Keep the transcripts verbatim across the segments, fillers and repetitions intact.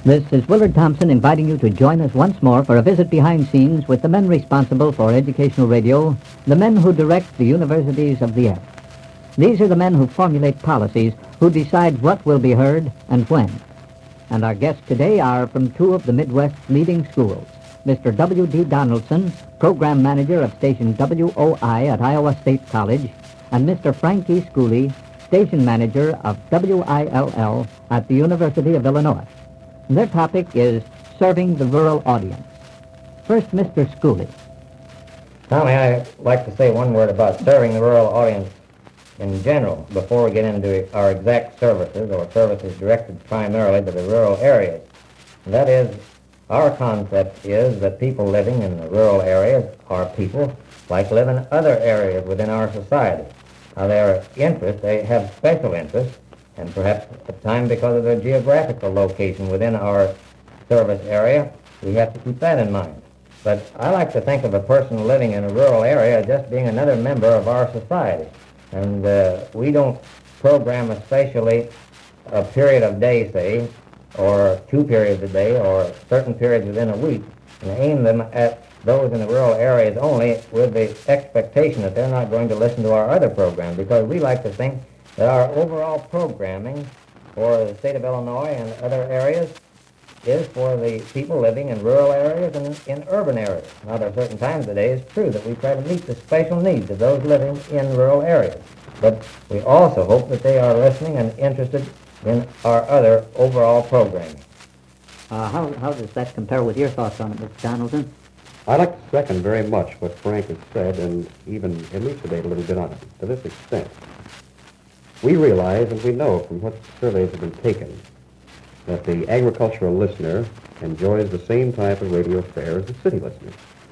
This is Willard Thompson inviting you to join us once more for a visit behind scenes with the men responsible for educational radio, the men who direct the universities of the earth. These are the men who formulate policies, who decide what will be heard and when. And our guests today are from two of the Midwest's leading schools, Mister W D Donaldson, Program Manager of Station W O I at Iowa State College, and Mister Frank E. Schooley, Station Manager of W I L L at the University of Illinois. Their topic is serving the rural audience. First, Mister Schooley. Tommy, I'd like to say one word about serving the rural audience in general before we get into our exact services or services directed primarily to the rural areas. And that is, our concept is that people living in the rural areas are people like live in other areas within our society. Now, their interests, they have special interests, and perhaps at times because of their geographical location within our service area, we have to keep that in mind. But I like to think of a person living in a rural area as just being another member of our society. And uh, we don't program especially a period of day, say, or two periods a day, or certain periods within a week, and aim them at those in the rural areas only with the expectation that they're not going to listen to our other programs, because we like to think that our overall programming for the state of Illinois and other areas is for the people living in rural areas and in, in urban areas. Now, there are certain times of the day it's true that we try to meet the special needs of those living in rural areas. But we also hope that they are listening and interested in our other overall programming. Uh, how, how does that compare with your thoughts on it, Mister Donaldson? I'd like to second very much what Frank has said and even elucidate a little bit on it. To this extent, we realize and we know from what surveys have been taken that the agricultural listener enjoys the same type of radio fare as the city listener.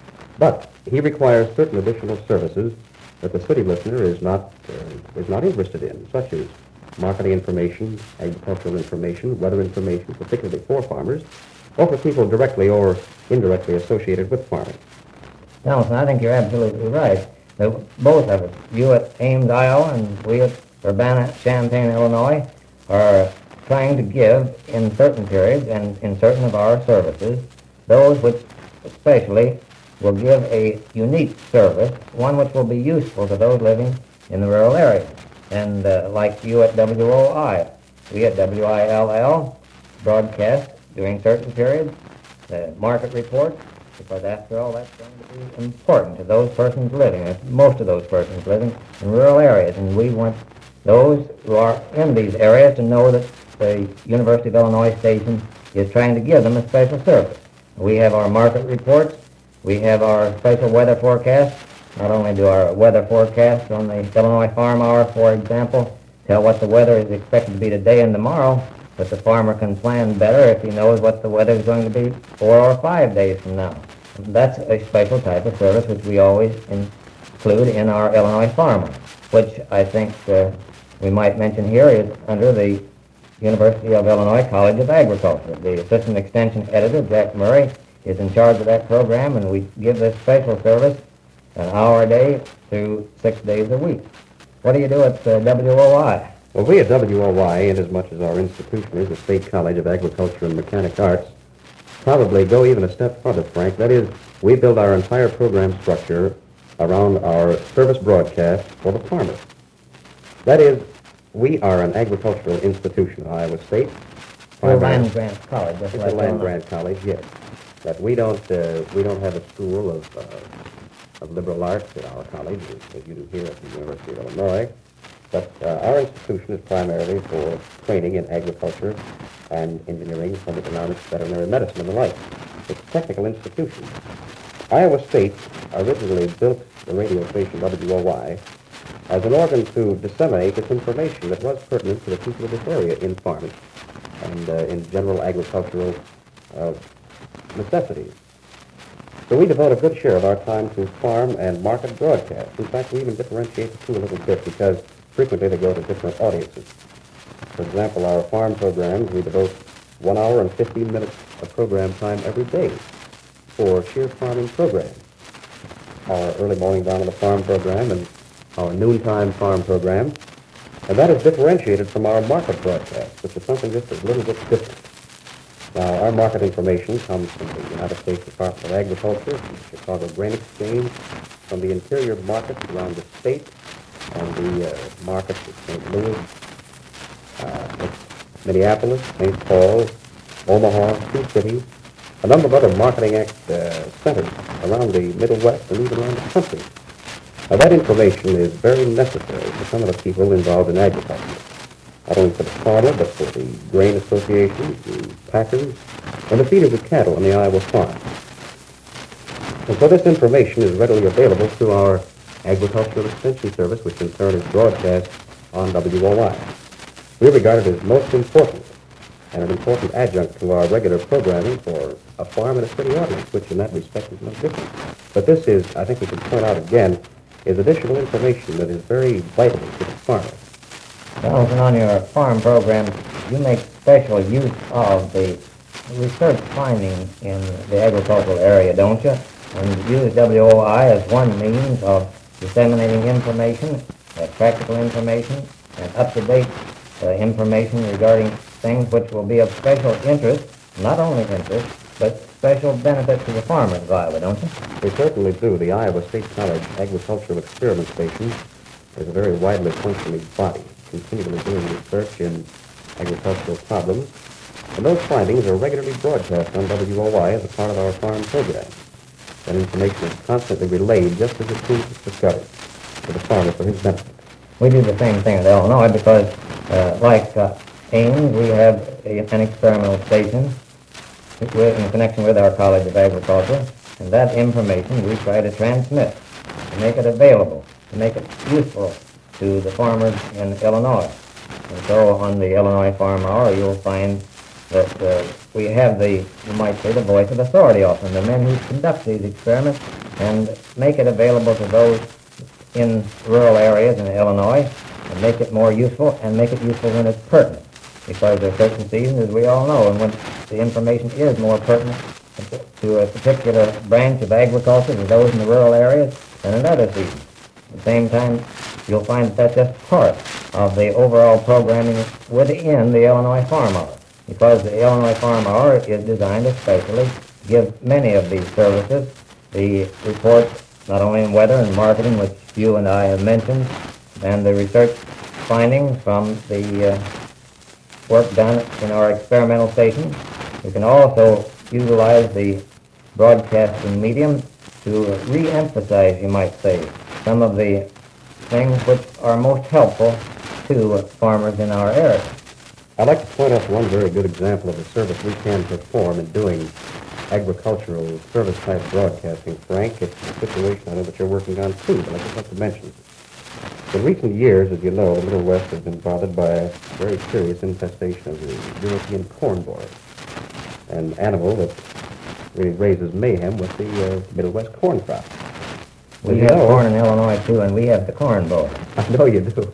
But he requires certain additional services that the city listener is not, uh, is not interested in, such as marketing information, agricultural information, weather information, particularly for farmers, or for people directly or indirectly associated with farming. Nelson, I think you're absolutely right. That both of us, you at Ames, Iowa, and we at Urbana-Champaign, Illinois, are trying to give in certain periods and in certain of our services those which especially will give a unique service, one which will be useful to those living in the rural areas. And uh, like you at W O I, we at W I L L broadcast during certain periods the market reports, because after all that's going to be important to those persons living, most of those persons living in rural areas. And we want those who are in these areas to know that the University of Illinois station is trying to give them a special service. We have our market reports, we have our special weather forecasts. Not only do our weather forecasts on the Illinois Farm Hour, for example, tell what the weather is expected to be today and tomorrow, but the farmer can plan better if he knows what the weather is going to be four or five days from now. That's a special type of service which we always include in our Illinois Farmer, which I think uh, we might mention here is under the University of Illinois College of Agriculture. The Assistant Extension Editor, Jack Murray, is in charge of that program, and we give this special service an hour a day through six days a week. What do you do at uh, W O I? Well, we at W O I, inasmuch as our institution is the State College of Agriculture and Mechanic Arts, probably go even a step further, Frank. That is, we build our entire program structure around our service broadcast for the farmer. That is, we are an agricultural institution at Iowa State. Or land grant college. It's a land grant college, yes. But we don't, uh, we don't have a school of, uh, of liberal arts at our college, as, as you do here at the University of Illinois. But uh, our institution is primarily for training in agriculture and engineering, economics, veterinary medicine, and the like. It's a technical institution. Iowa State originally built the radio station W O I as an organ to disseminate this information that was pertinent to the people of this area in farming and uh, in general agricultural uh, necessities. So we devote a good share of our time to farm and market broadcasts. In fact, we even differentiate the two a little bit because frequently they go to different audiences. For example, our farm programs, we devote one hour and fifteen minutes of program time every day for sheer farming programs. Our early morning down on the farm program and our noontime farm program, and that is differentiated from our market broadcast, which is something just a little bit different. Now, our market information comes from the United States Department of Agriculture, from the Chicago Grain Exchange, from the interior markets around the state, and the uh, markets of Saint Louis, uh, Minneapolis, Saint Paul, Omaha, Sioux City, a number of other marketing act, uh, centers around the Middle West and even around the country. Now, that information is very necessary for some of the people involved in agriculture, not only for the farmer, but for the grain associations, the packers, and the feeders of cattle on the Iowa farm. And so this information is readily available through our Agricultural Extension Service, which in turn is broadcast on W O I. We regard it as most important and an important adjunct to our regular programming for a farm and a city audience, which in that respect is no different. But this is, I think we should point out again, is additional information that is very vital to the farmer. Jonathan, on your farm program, you make special use of the research findings in the agricultural area, don't you? And use W O I as one means of disseminating information, uh, practical information, and up-to-date uh, information regarding things which will be of special interest, not only interest, but special benefit to the farmers of Iowa, don't you? We certainly do. The Iowa State College Agricultural Experiment Station is a very widely functioning body, continually doing research in agricultural problems, and those findings are regularly broadcast on W O I as a part of our farm program. That information is constantly relayed just as it seems discovered to the farmer for his benefit. We do the same thing at Illinois because, uh, like uh, Ames, we have a, an experimental station with, in connection with our College of Agriculture, and that information we try to transmit, to make it available, to make it useful to the farmers in Illinois. And so on the Illinois Farm Hour, you'll find that uh, we have the, you might say, the voice of authority often, the men who conduct these experiments and make it available to those in rural areas in Illinois and make it more useful and make it useful when it's pertinent. Because there are certain seasons, as we all know, and when the information is more pertinent to a particular branch of agriculture to those in the rural areas than another season. At the same time, you'll find that that's just part of the overall programming within the Illinois Farm Hour, because the Illinois Farm Hour is designed especially to give many of these services, the reports not only in weather and marketing, which you and I have mentioned, and the research findings from the uh, work done in our experimental station. We can also utilize the broadcasting medium to re-emphasize, you might say, some of the things which are most helpful to farmers in our area. I'd like to point out one very good example of the service we can perform in doing agricultural service-type broadcasting, Frank. It's a situation I know that you're working on, too, but I'd just like to mention. In recent years, as you know, the Middle West has been bothered by a very serious infestation of the European corn borer, an animal that really raises mayhem with the uh, Middle West corn crop. We have know, corn in Illinois, too, and we have the corn borer. I know you do.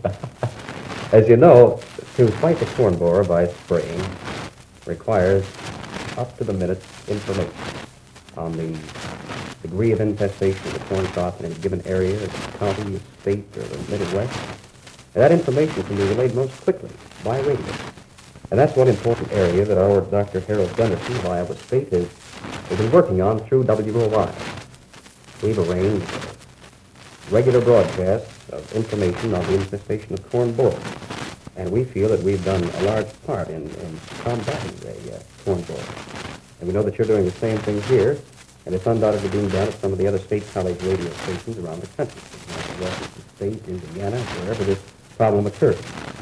As you know, to fight the corn borer by spraying requires up-to-the-minute information on the degree of infestation of the corn crop in a given area, the county, the state, or the Midwest. And that information can be relayed most quickly by radio. And that's one important area that our Doctor Harold Gunderson of Iowa State has, has been working on through W O I. We've arranged regular broadcasts of information on the infestation of corn borer. And we feel that we've done a large part in, in combating the uh, corn borer. And we know that you're doing the same thing here, and it's undoubtedly being done at some of the other state college radio stations around the country, Washington State, Indiana, wherever this problem occurs.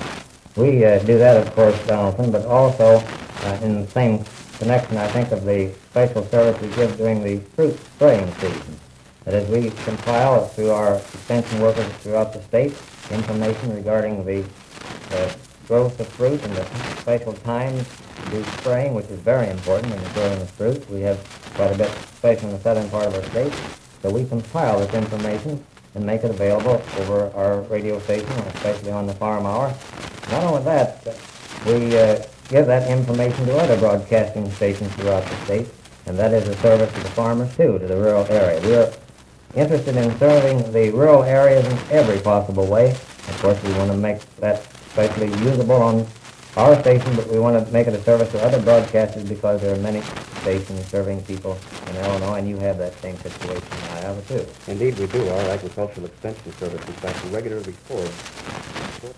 We uh, do that, of course, Donaldson, but also uh, in the same connection, I think, of the special service we give during the fruit spraying season. That is, we compile through our extension workers throughout the state information regarding the uh, growth of fruit and the special times to do spraying, which is very important in the growing of fruit. We have quite a bit, especially in the southern part of our state. So we compile this information and make it available over our radio station, especially on the Farm Hour. Not only that, we uh, give that information to other broadcasting stations throughout the state, and that is a service to the farmers, too, to the rural area. We are interested in serving the rural areas in every possible way. Of course, we want to make that especially usable on our station, but we want to make it a service to other broadcasters because there are many stations serving people in Illinois, and you have that same situation in Iowa, too. Indeed, we do. Our agricultural extension service, in fact, we regularly record short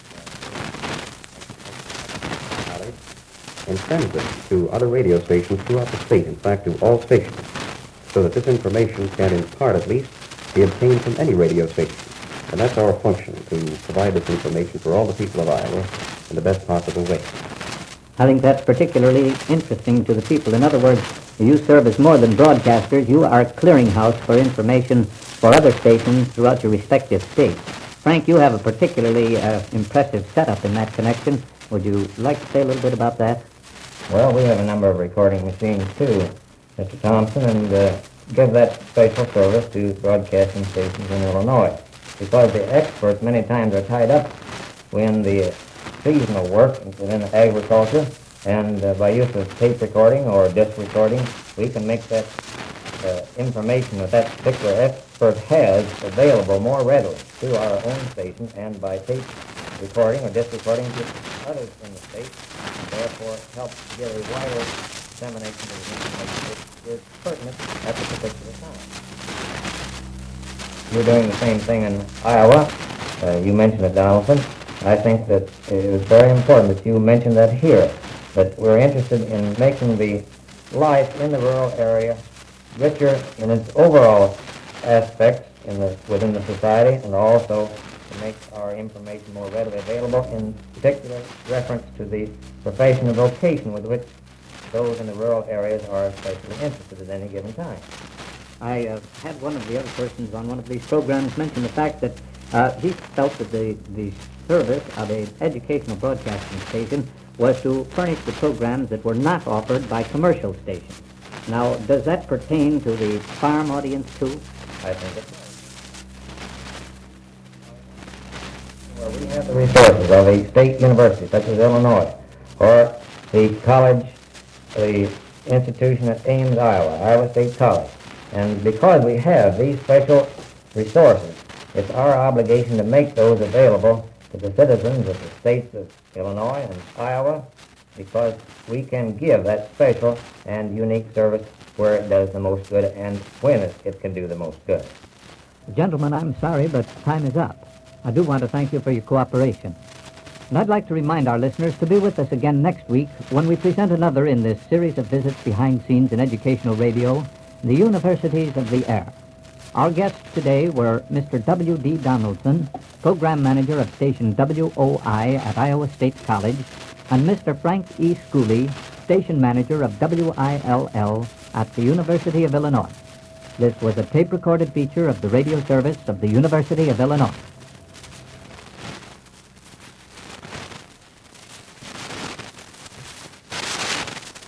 messages and sends them to other radio stations throughout the state, in fact, to all stations, so that this information can, in part at least, be obtained from any radio station. And that's our function, to provide this information for all the people of Iowa in the best possible way. I think that's particularly interesting to the people. In other words, you serve as more than broadcasters. You are a clearinghouse for information for other stations throughout your respective states. Frank, you have a particularly uh, impressive setup in that connection. Would you like to say a little bit about that? Well, we have a number of recording machines, too, Mister Thompson, and uh, give that special service to broadcasting stations in Illinois, because the experts many times are tied up in the seasonal work within agriculture, and uh, by use of tape recording or disc recording, we can make that uh, information that that particular expert has available more readily to our own station, and by tape recording or disc recording to others in the state, and therefore help get a wider dissemination of the information that is pertinent at the particular time. We're doing the same thing in Iowa. Uh, you mentioned it, Donaldson. I think that it is very important that you mention that here, that we're interested in making the life in the rural area richer in its overall aspects in the, within the society, and also to make our information more readily available, in particular reference to the profession and vocation with which those in the rural areas are especially interested at any given time. I uh, had one of the other persons on one of these programs mention the fact that uh, he felt that the, the service of an educational broadcasting station was to furnish the programs that were not offered by commercial stations. Now, does that pertain to the farm audience, too? I think it does. Where we have the resources of a state university, such as Illinois, or the college, the institution at Ames, Iowa, Iowa State College. And because we have these special resources, it's our obligation to make those available to the citizens of the states of Illinois and Iowa, because we can give that special and unique service where it does the most good and when it, it can do the most good. Gentlemen, I'm sorry, but time is up. I do want to thank you for your cooperation. And I'd like to remind our listeners to be with us again next week when we present another in this series of visits behind scenes in educational radio, the Universities of the Air. Our guests today were Mister W D Donaldson, Program Manager of Station W O I at Iowa State College, and Mister Frank E. Schooley, Station Manager of W I L L at the University of Illinois. This was a tape-recorded feature of the radio service of the University of Illinois.